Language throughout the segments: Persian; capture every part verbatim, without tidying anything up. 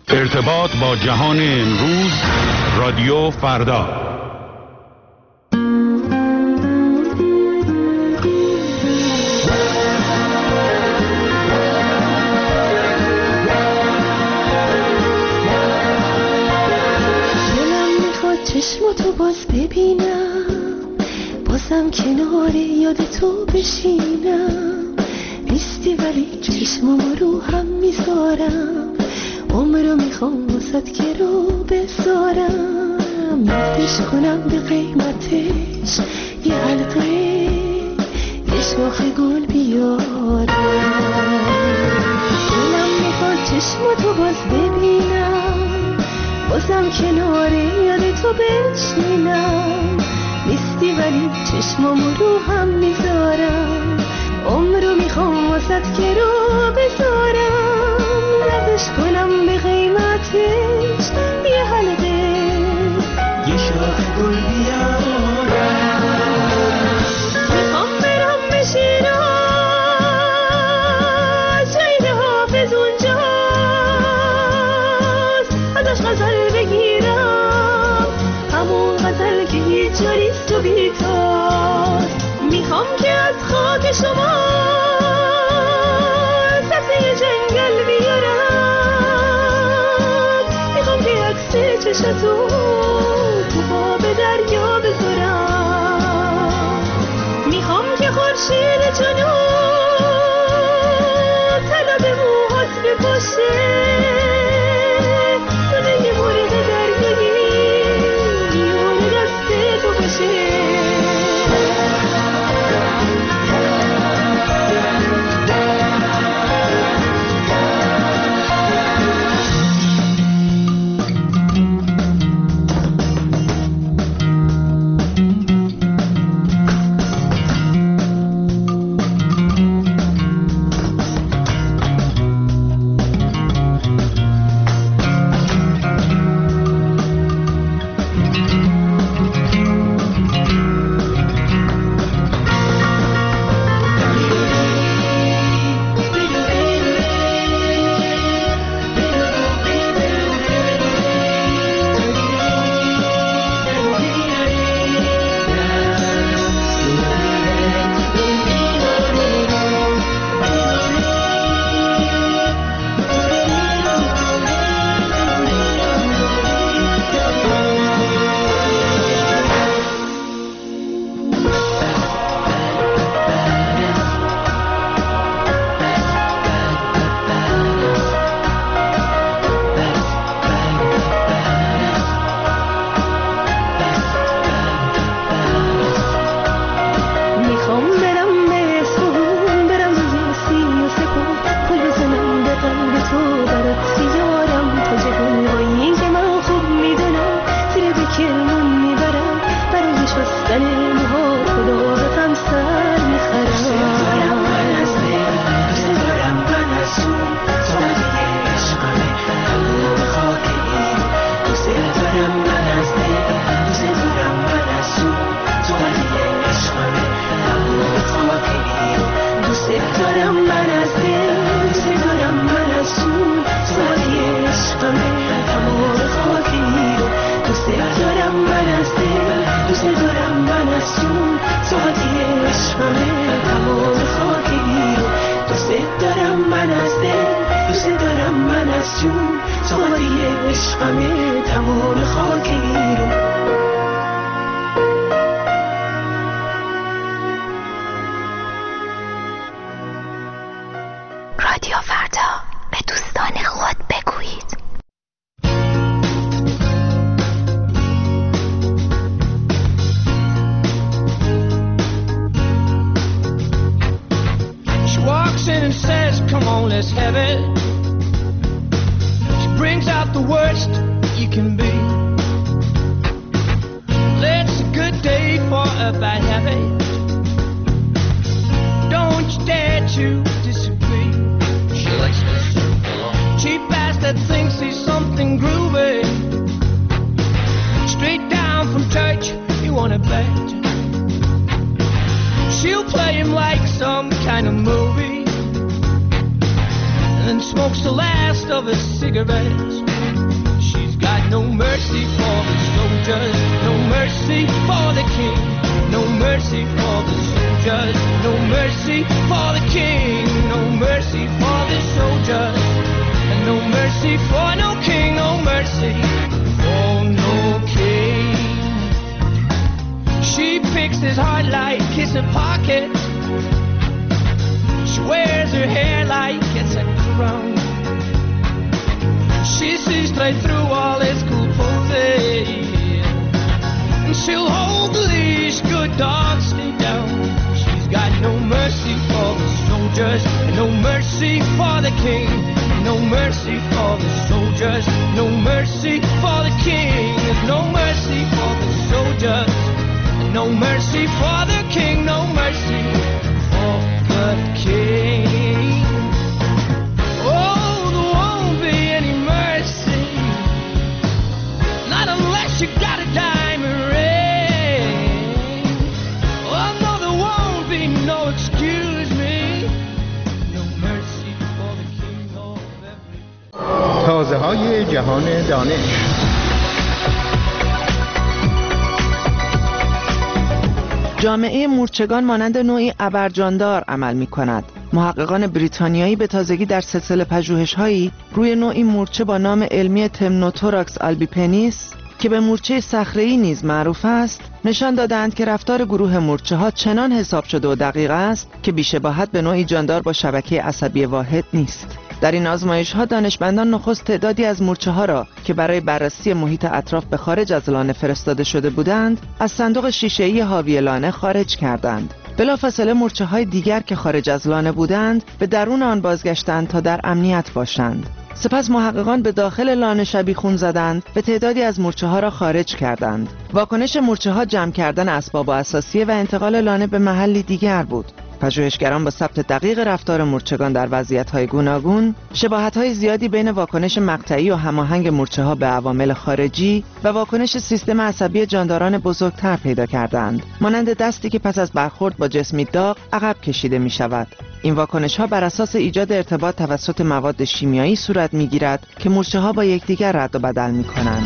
ارتباط با جهان امروز، رادیو فردا. دلم میخواد چشماتو باز ببینم، بازم کنار یاد تو بشینم. نیستی ولی چشمامو رو هم میذارم، عمرو میخوام واسد که رو بذارم. یادش کنم به قیمتش یه حلقه، یه شاخ گل بیارم. دلم میخواد چشماتو باز ببینم، بازم کنار یاد تو بشینم. نیستی ولی چشمامو رو هم میذارم، عمرو میخوام واسد که رو بذارم. یادش کنم به قیمتش یه حلقه، یه شاخ گل بیارم. میخوام برم به شیراز، شهید حافظ اونجاست، ازش غزل بگیرم، همون غزل که هیچ جاریست و بیتاست. میخوام که از خاک شما سبزه جنگل بیارم، میخوام که عکس چشتو تو آب دریا بذارم. میخوام که خورشید جنوب طلا به موهات بپاشه، دونه یه مرغ دریایی میون دست تو باشه. She'll play him like some kind of movie and then smokes the last of his cigarettes. She's got no mercy for the soldiers, no mercy for the king, no mercy for the soldiers, no mercy for the king, no mercy for the soldiers, and no mercy for no king, no mercy for no king. She picks his heart like it's a pocket. She wears her hair like it's a crown. She sees straight through all his cool poses, and she'll hold the leash, good dogs stay down. She's got no mercy for the soldiers, and no mercy for the king, no mercy for the soldiers, no mercy for the king. There's no mercy for the soldiers, and no mercy for the king, no mercy for the king. Oh, there won't be any mercy, not unless you got a diamond ring. Oh no, there won't be no excuse me, no mercy for the king of every. تازه های جهان دانش. جامعه مورچگان مانند نوعی ابرجاندار عمل می کند. محققان بریتانیایی به تازگی در سلسله پژوهش‌هایی روی نوعی مورچه با نام علمی تمنوتوراکس آلبیپنیس که به مورچه صخره‌ای نیز معروف است، نشان دادند که رفتار گروه مورچه‌ها چنان حساب شده و دقیق است که بی‌شباهت به نوعی جاندار با شبکه عصبی واحد نیست. در این آزمایش‌ها دانشمندان نخست تعدادی از مورچه‌ها را که برای بررسی محیط اطراف به خارج از لانه فرستاده شده بودند، از صندوق شیشه‌ای حاوی لانه خارج کردند. بلافاصله مورچه‌های دیگر که خارج از لانه بودند، به درون آن بازگشتند تا در امنیت باشند. سپس محققان به داخل لانه شبیخون زدند و تعدادی از مورچه‌ها را خارج کردند. واکنش مورچه‌ها جمع کردن اسباب و اساسیه و انتقال لانه به محلی دیگر بود. پژوهشگران با ثبت دقیق رفتار مورچگان در وضعیت‌های گوناگون، شباهت‌های زیادی بین واکنش مقطعی و هماهنگ مورچه‌ها به عوامل خارجی و واکنش سیستم عصبی جانداران بزرگتر پیدا کردند، مانند دستی که پس از برخورد با جسمی داغ عقب کشیده می‌شود. این واکنش‌ها بر اساس ایجاد ارتباط توسط مواد شیمیایی صورت می‌گیرد که مورچه‌ها با یکدیگر رد و بدل می‌کنند.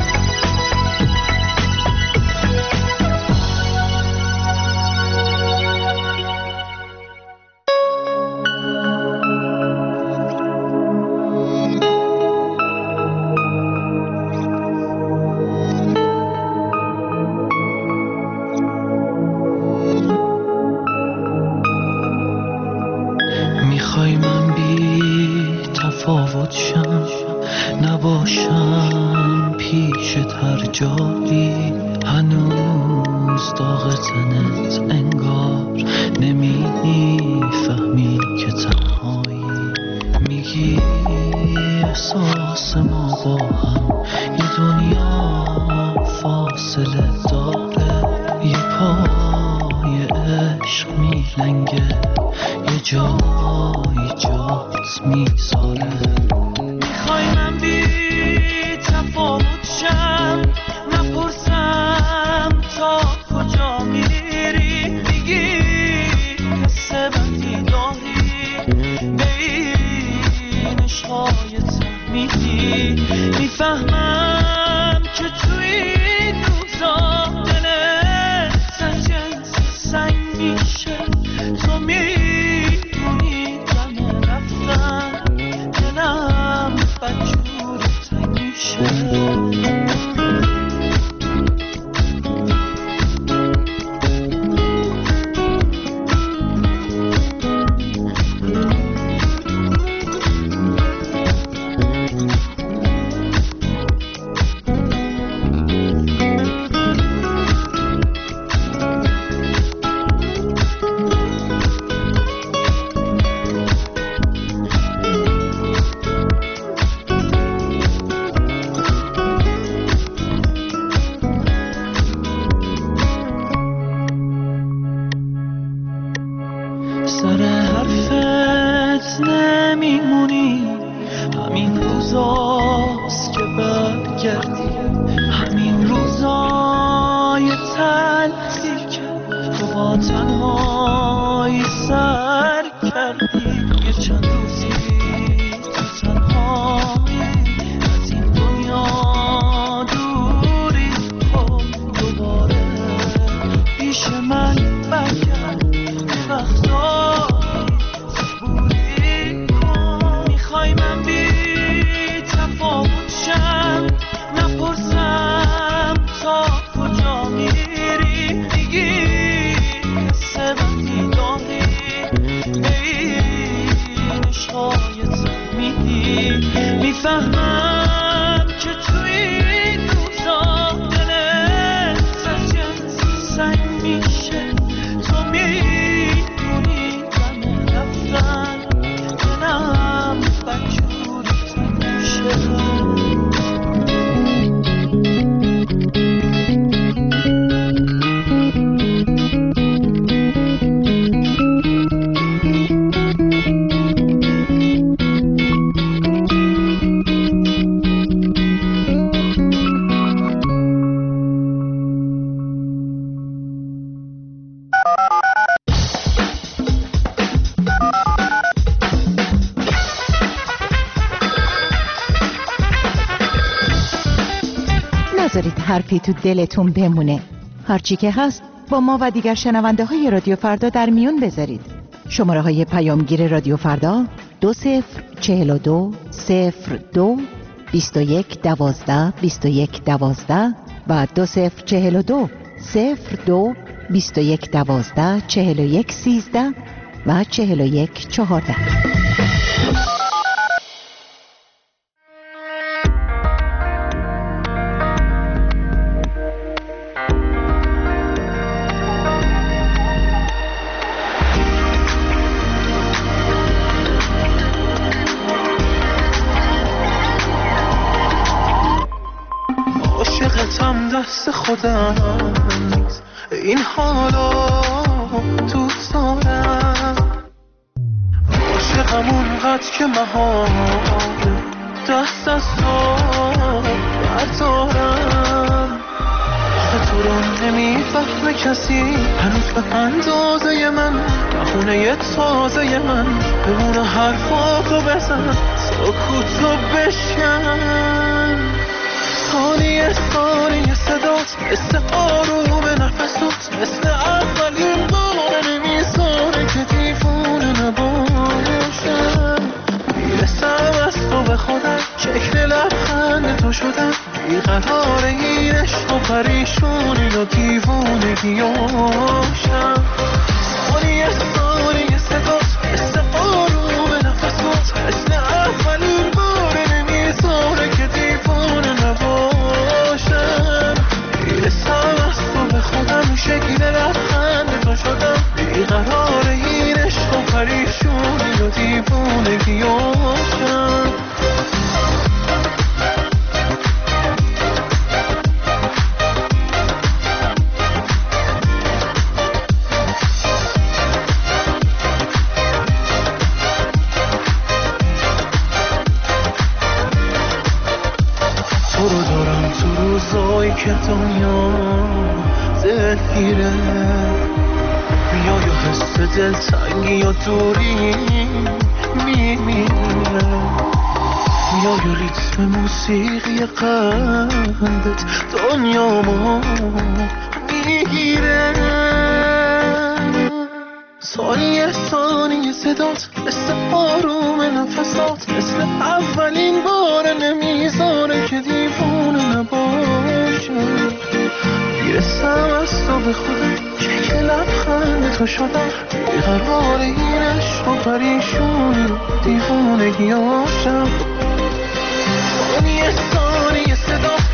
نباشم پیشت هر جایی، هنوز داغ تنت انگار نمیفهمی که تنهایی. میگی احساس ما با هم یه دنیا فاصله داره، یه پای عشق میلنگه، یه جایی جات میذاره. میخوای من بی تفاوت شم، نپرسم تا کجا میری، میگی حس بدی داری بین عشقایت میدی. میفهمم که توی این روزا دلت سنجنس سنگ میشه، تو میدونی دم رفتن دلم بدجور تنگ میشه. سر حرفت نمیمونی، همین روزاست که برگردی، همین روزای تلخی که تو با تنهایی سر کردی. یه چند روزی نذارید حرفی تو دلتون بمونه. هرچی که هست با ما و دیگر شنونده های رادیو فردا در میون بذارید. شماره های پیامگیر رادیو فردا دو صفر چهل و دو صفر دو بیست و یک دوازده بیست و یک دوازده و دو صفر چهل و دو صفر دو بیست و یک دوازده چهل و یک سیزده و چهل و یک چهارده. دست خودم نیست این حالا دوست دارم، عاشقم اونقدر که محاله دست از تو بردارم. آخه تو رو نمیفهمه کسی هنوز به اندازه من، بخونه تازه من بمونه حرفاتو بزن سکوتو بشکن. ثانیه ثانیه صدات مثل آروم نفسات، مثل اولین بار نمیذاره که دیوونه نباشم. میرسم از تو به خودم، شکل لبخند تو شدم، بیقرار این عشق و پریشونی و دیوونگیاشم. ثانیه ثانیه صدات مثل آروم نفسات، مثل اولین بار نمیذاره که دیوونه نباشم. میرسم از تو به خودم، شکل لبخند تو شدم، بیقرار این عشق و پریشونی و دیوونگیاشم. که دنیا دلگیره میای و حس دلتنگی و دوری میمیره، میای و ریتم موسیقی قلبت دنیا ما میگیره. ثانیه ثانیه صدات مثل آروم نفسات، مثل اولین بار نمیذاره که دیوونه نباشم. میرسم از تو به خودم، شکل لبخند تو شدم، بیقرار این عشق و پریشونی و دیوونگیاشم. ثانیه ثانیه صدات